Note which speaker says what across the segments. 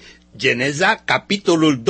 Speaker 1: Geneza, capitolul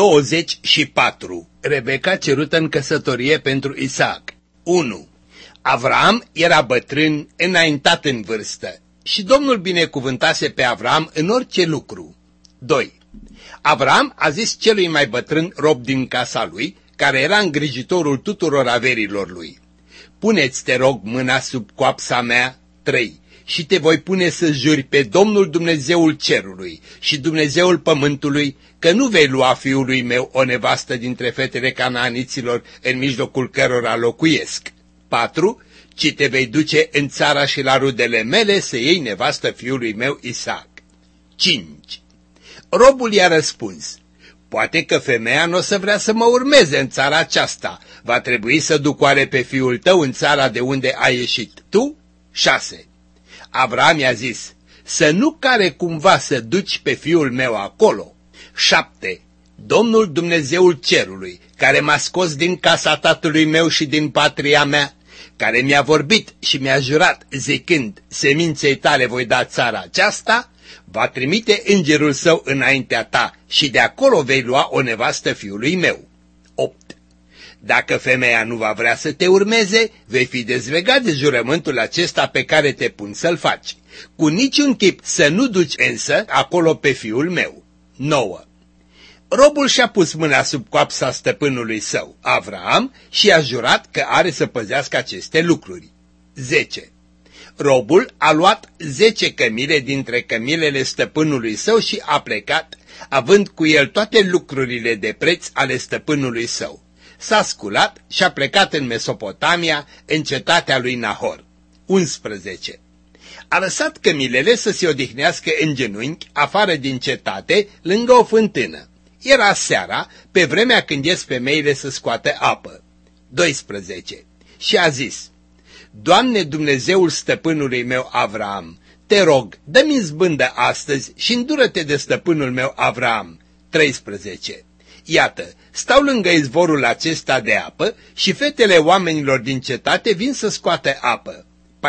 Speaker 1: 24. Rebecca cerută în căsătorie pentru Isaac. 1. Avram era bătrân, înaintat în vârstă, și Domnul binecuvântase pe Avram în orice lucru. 2. Avram a zis celui mai bătrân rob din casa lui, care era îngrijitorul tuturor averilor lui: Puneți, te rog, mâna sub coapsa mea. 3. Și te voi pune să juri pe Domnul Dumnezeul cerului și Dumnezeul pământului că nu vei lua fiului meu o nevastă dintre fetele canaaniților în mijlocul cărora locuiesc. 4. Ci te vei duce în țara și la rudele mele să iei nevastă fiului meu Isaac. 5. Robul i-a răspuns: Poate că femeia nu o să vrea să mă urmeze în țara aceasta. Va trebui să duc oare pe fiul tău în țara de unde ai ieșit tu? 6. Avram i-a zis: Să nu care cumva să duci pe fiul meu acolo. 7. Domnul Dumnezeul cerului, care m-a scos din casa tatălui meu și din patria mea, care mi-a vorbit și mi-a jurat zicând: Seminței tale voi da țara aceasta, va trimite îngerul său înaintea ta și de acolo vei lua o nevastă fiului meu. 8. Dacă femeia nu va vrea să te urmeze, vei fi dezlegat de jurământul acesta pe care te pun să-l faci. Cu niciun chip să nu duci însă acolo pe fiul meu. 9. Robul și-a pus mâna sub coapsa stăpânului său, Avram, și a jurat că are să păzească aceste lucruri. 10. Robul a luat 10 cămile dintre cămilele stăpânului său și a plecat, având cu el toate lucrurile de preț ale stăpânului său. S-a sculat și a plecat în Mesopotamia, în cetatea lui Nahor. 11. A lăsat cămilele să se odihnească în genunchi, afară din cetate, lângă o fântână. Era seara, pe vremea când ies femeile să scoată apă. 12. Și a zis: Doamne, Dumnezeul stăpânului meu Avram, te rog, dă-mi izbândă astăzi și îndură-te de stăpânul meu Avram. 13. Iată, stau lângă izvorul acesta de apă și fetele oamenilor din cetate vin să scoată apă.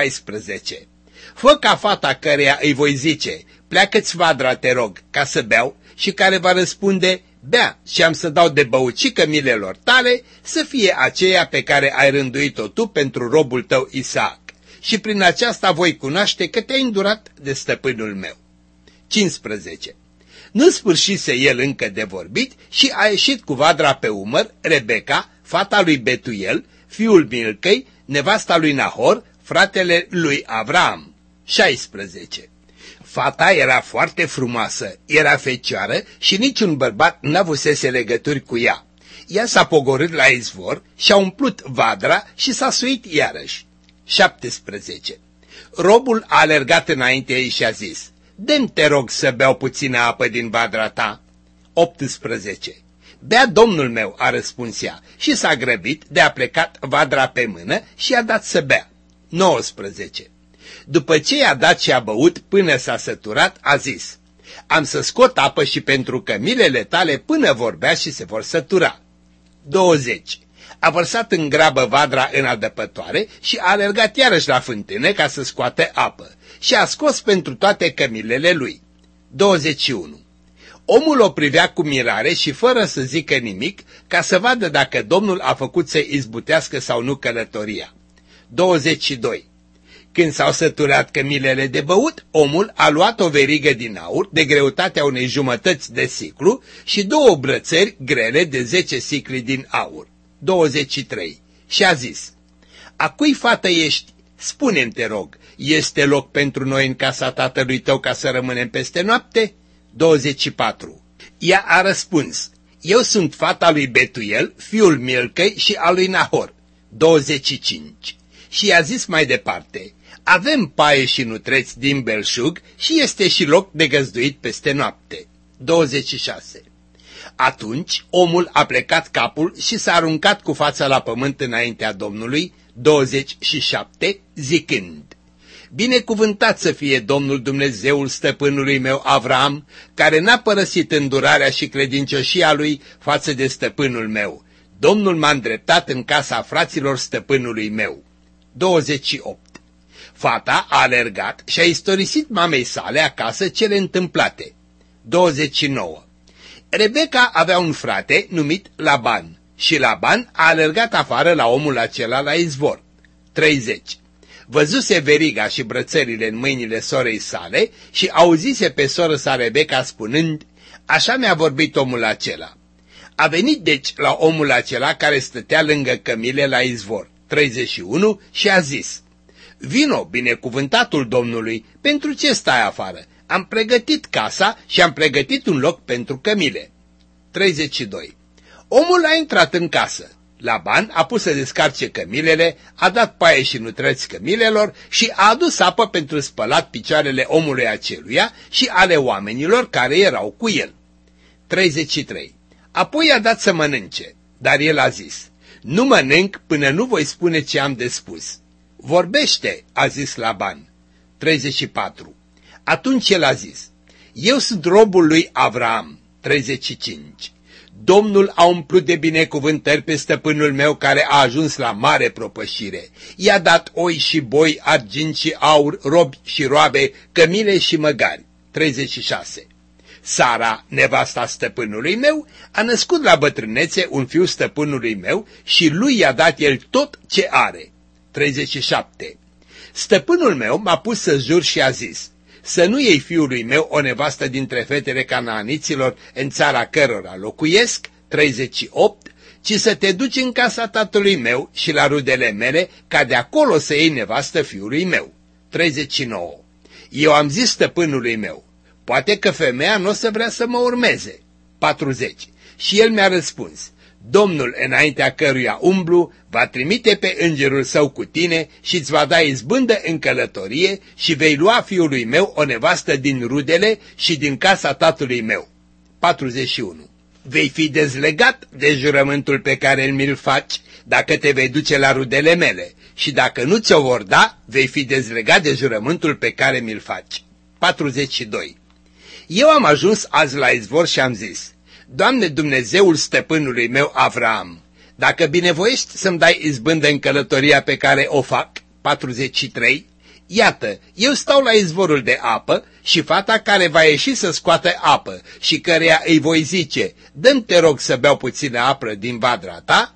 Speaker 1: 14. Fă ca fata căreia îi voi zice: Pleacă-ți vadra, te rog, ca să beau, și care va răspunde: Bea, și am să dau de băucică milelor tale, să fie aceea pe care ai rânduit-o tu pentru robul tău Isaac. Și prin aceasta voi cunoaște că te-ai îndurat de stăpânul meu. 15. Nu sfârșise el încă de vorbit și a ieșit cu vadra pe umăr Rebecca, fata lui Betuel, fiul Milcăi, nevasta lui Nahor, fratele lui Avram. 16. Fata era foarte frumoasă, era fecioară și niciun bărbat n-avusese legături cu ea. Ea s-a pogorât la izvor și-a umplut vadra și s-a suit iarăși. 17. Robul a alergat înainte ei și a zis: Dă-mi, te rog, să beau puțină apă din vadra ta. 18. Bea, domnul meu, a răspuns ea, și s-a grăbit de a plecat vadra pe mână și a dat să bea. 19. După ce i-a dat și a băut până s-a săturat, a zis: Am să scot apă și pentru cămilele tale până vor bea și se vor sătura. 20. A vărsat în grabă vadra în adăpătoare și a alergat iarăși la fântână ca să scoată apă și a scos pentru toate cămilele lui. 21. Omul o privea cu mirare și fără să zică nimic, ca să vadă dacă Domnul a făcut să izbutească sau nu călătoria. 22. Când s-au săturat cămilele de băut, omul a luat o verigă din aur de greutatea unei jumătăți de siclu și 2 brățări grele de 10 sicli din aur. 23. Și a zis: A cui fată ești? Spune-mi, te rog, este loc pentru noi în casa tatălui tău ca să rămânem peste noapte? 24. Ea a răspuns: Eu sunt fata lui Betuel, fiul Milcăi și al lui Nahor. 25. Și i-a zis mai departe: Avem paie și nutreți din belșug și este și loc de găzduit peste noapte. 26. Atunci omul a plecat capul și s-a aruncat cu fața la pământ înaintea Domnului. 27. Zicând: Binecuvântat să fie Domnul Dumnezeul stăpânului meu Avram, care n-a părăsit îndurarea și credincioșia lui față de stăpânul meu. Domnul m-a îndreptat în casa fraților stăpânului meu. 28. Fata a alergat și a istorisit mamei sale acasă cele întâmplate. 29. Rebeca avea un frate numit Laban și Laban a alergat afară la omul acela la izvor. 30. Văzuse veriga și brățările în mâinile sorei sale și auzise pe soră sa Rebeca spunând: așa mi-a vorbit omul acela. A venit deci la omul acela care stătea lângă cămile la izvor. 31 și a zis: vino, binecuvântatul Domnului, pentru ce stai afară? Am pregătit casa și am pregătit un loc pentru cămile. 32. Omul a intrat în casă. Laban a pus să descarce cămilele, a dat paie și nutreți cămilelor și a adus apă pentru spălat picioarele omului aceluia și ale oamenilor care erau cu el. 33. Apoi a dat să mănânce, dar el a zis: nu mănânc până nu voi spune ce am de spus. Vorbește, a zis Laban. 34. Atunci el a zis: eu sunt robul lui Avram. 35. Domnul a umplut de binecuvântări pe stăpânul meu care a ajuns la mare propășire. I-a dat oi și boi, argint și aur, robi și roabe, cămile și măgari. 36. Sara, nevasta stăpânului meu, a născut la bătrânețe un fiu stăpânului meu și lui i-a dat el tot ce are. 37. Stăpânul meu m-a pus să jur și a zis: să nu iei fiului meu o nevastă dintre fetele canaaniților în țara cărora locuiesc. 38. Ci să te duci în casa tatălui meu și la rudele mele, ca de acolo să iei nevastă fiului meu. 39. Eu am zis stăpânului meu: poate că femeia nu o să vrea să mă urmeze. 40. Și el mi-a răspuns: Domnul, înaintea căruia umblu, va trimite pe îngerul său cu tine și îți va da izbândă în călătorie și vei lua fiului meu o nevastă din rudele și din casa tatălui meu. 41. Vei fi dezlegat de jurământul pe care mi-l faci dacă te vei duce la rudele mele și dacă nu ți-o vor da, vei fi dezlegat de jurământul pe care mi-l faci. 42. Eu am ajuns azi la izvor și am zis: Doamne, Dumnezeul stăpânului meu Avram, dacă binevoiești să-mi dai izbândă în călătoria pe care o fac. 43. Iată, eu stau la izvorul de apă și fata care va ieși să scoată apă și căreia îi voi zice: dă-mi te rog să beau puțină apă din vadra ta.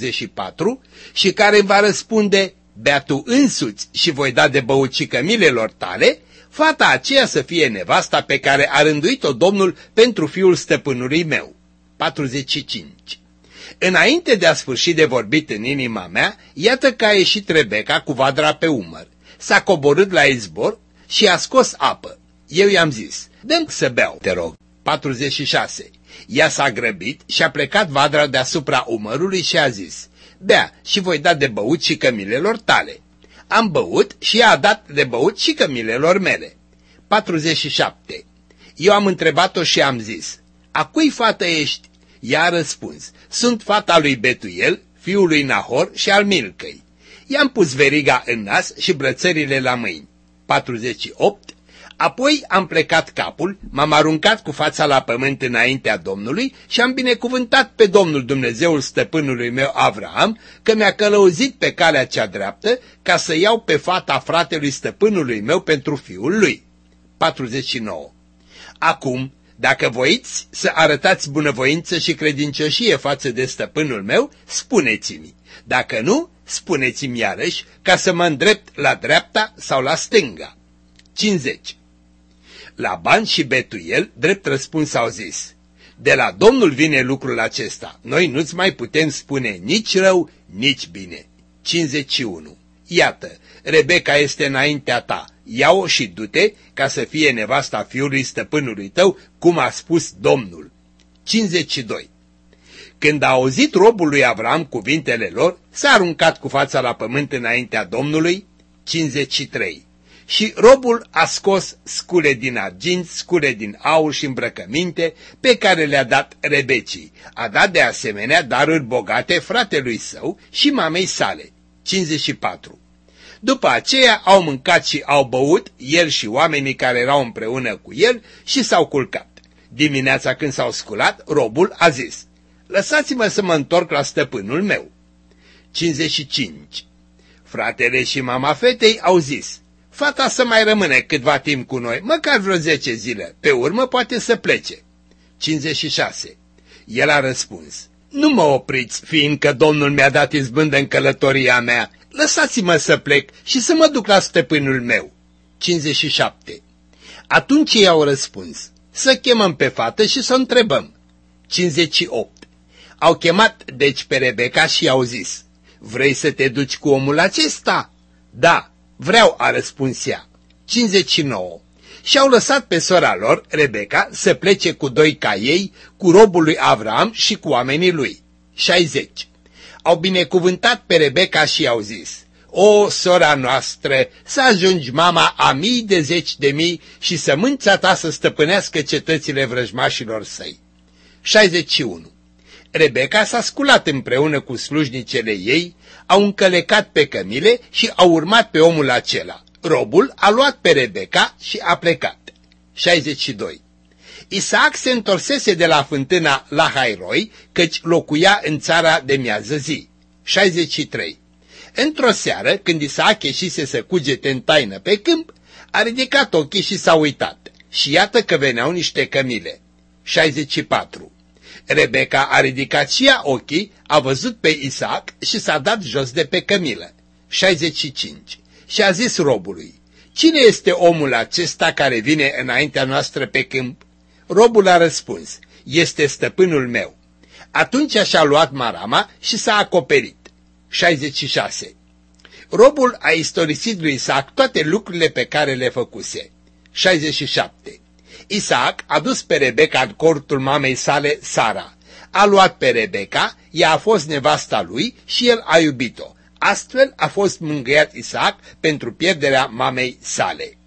Speaker 1: 44. Și care îmi va răspunde: bea tu însuți și voi da de băut și cămilelor tale, fata aceea să fie nevasta pe care a rânduit-o Domnul pentru fiul stăpânului meu. 45. Înainte de a sfârși de vorbit în inima mea, iată că a ieșit Rebeca cu vadra pe umăr. S-a coborât la izbor și a scos apă. Eu i-am zis: dă-mi să beau, te rog. 46. Ea s-a grăbit și a plecat vadra deasupra umărului și a zis: bea și voi da de băut și cămilelor tale. Am băut și ea a dat de băut și cămilelor mele. 47. Eu am întrebat-o și am zis: a cui fată ești? Ea a răspuns: sunt fata lui Betuel, fiul lui Nahor și al Milcăi. I-am pus veriga în nas și brățările la mâini. 48. Apoi am plecat capul, m-am aruncat cu fața la pământ înaintea Domnului și am binecuvântat pe Domnul Dumnezeul stăpânului meu Avram, că mi-a călăuzit pe calea cea dreaptă ca să iau pe fata fratelui stăpânului meu pentru fiul lui. 49. Acum, dacă voiți să arătați bunăvoință și credincioșie față de stăpânul meu, spuneți-mi. Dacă nu, spuneți-mi iarăși, ca să mă îndrept la dreapta sau la stânga. 50. Laban și Betuel, drept răspuns, au zis: de la Domnul vine lucrul acesta, noi nu-ți mai putem spune nici rău, nici bine. 51. Iată, Rebeca este înaintea ta, ia-o și du-te ca să fie nevasta fiului stăpânului tău, cum a spus Domnul. 52. Când a auzit robul lui Avram cuvintele lor, s-a aruncat cu fața la pământ înaintea Domnului. 53. Și robul a scos scule din argint, scule din aur și îmbrăcăminte pe care le-a dat Rebecii. A dat de asemenea daruri bogate fratelui său și mamei sale. 54. După aceea au mâncat și au băut, el și oamenii care erau împreună cu el, și s-au culcat. Dimineața când s-au sculat, robul a zis: lăsați-mă să mă întorc la stăpânul meu. 55. Fratele și mama fetei au zis: fata să mai rămâne câtva timp cu noi, măcar vreo 10 zile, pe urmă poate să plece. 56. El a răspuns: nu mă opriți, fiindcă Domnul mi-a dat izbândă în călătoria mea. Lăsați-mă să plec și să mă duc la stăpânul meu. 57. Atunci ei au răspuns: să chemăm pe fată și să o întrebăm. 58. Au chemat deci pe Rebecca și i-au zis: vrei să te duci cu omul acesta? Da, vreau, a răspuns ea. 59. Și-au lăsat pe sora lor, Rebecca, să plece cu 2 caiei, cu robul lui Avram și cu oamenii lui. 60. Au binecuvântat pe Rebecca și i-au zis: o, sora noastră, să ajungi mama a mii de 10.000 și sămânța ta să stăpânească cetățile vrăjmașilor săi. 61. Rebecca s-a sculat împreună cu slujnicele ei, au încălecat pe cămile și au urmat pe omul acela. Robul a luat pe Rebecca și a plecat. 62. Isaac se întorsese de la fântâna Lahairoi, căci locuia în țara de miază zi. 63. Într-o seară, când Isaac ieșise să cugete în taină pe câmp, a ridicat ochii și s-a uitat. Și iată că veneau niște cămile. 64. Rebecca a ridicat și ea ochii, a văzut pe Isaac și s-a dat jos de pe cămilă. 65. Și a zis robului: cine este omul acesta care vine înaintea noastră pe câmp? Robul a răspuns: este stăpânul meu. Atunci și-a luat marama și s-a acoperit. 66. Robul a istorisit lui Isaac toate lucrurile pe care le făcuse. 67. Isaac a dus pe Rebecca în cortul mamei sale, Sara. A luat pe Rebecca, ea a fost nevasta lui și el a iubit-o. Astfel a fost mângâiat Isaac pentru pierderea mamei sale.